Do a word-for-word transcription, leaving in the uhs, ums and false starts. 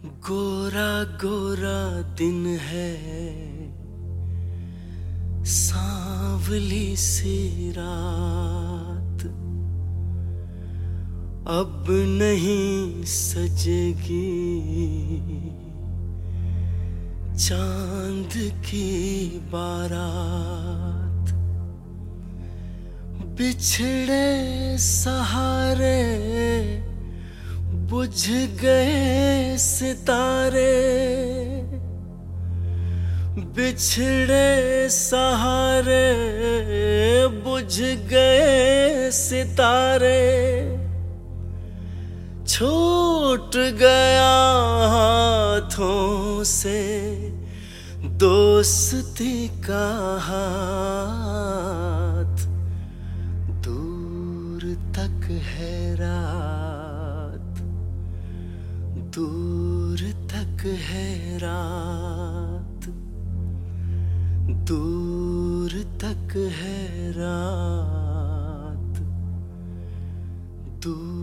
गोरा गोरा दिन है, सांवली सी रात, अब नहीं सजेगी चांद की बारात। बिछड़े सहारे बुझ गए सितारे, बिछड़े सहारे बुझ गए सितारे। छूट गया हाथों से दोस्ती का हाथ, दूर तक है रात, दूर तक है रात, दूर तक है रात, दूर